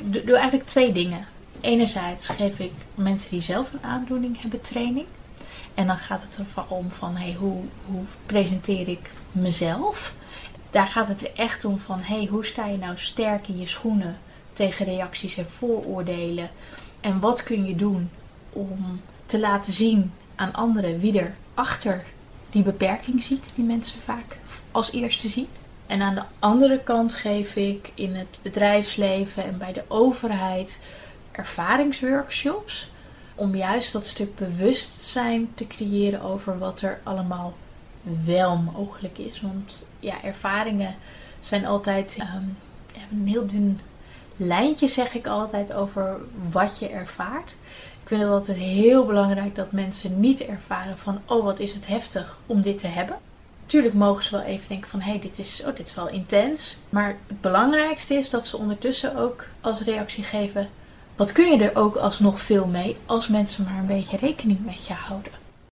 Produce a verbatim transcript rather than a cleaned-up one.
doe, doe eigenlijk twee dingen. Enerzijds geef ik mensen die zelf een aandoening hebben training. En dan gaat het er om van hey, hoe, hoe presenteer ik mezelf. Daar gaat het er echt om van hey, hoe sta je nou sterk in je schoenen tegen reacties en vooroordelen. En wat kun je doen om te laten zien aan anderen wie er achter die beperking ziet, die mensen vaak als eerste zien. En aan de andere kant geef ik in het bedrijfsleven en bij de overheid ervaringsworkshops. Om juist dat stuk bewustzijn te creëren over wat er allemaal wel mogelijk is. Want ja, ervaringen zijn altijd um, een heel dun lijntje, zeg ik altijd, over wat je ervaart. Ik vind het altijd heel belangrijk dat mensen niet ervaren van oh, wat is het heftig om dit te hebben. Tuurlijk mogen ze wel even denken van hé, hey, dit is, oh, dit is wel intens. Maar het belangrijkste is dat ze ondertussen ook als reactie geven, wat kun je er ook alsnog veel mee als mensen maar een beetje rekening met je houden.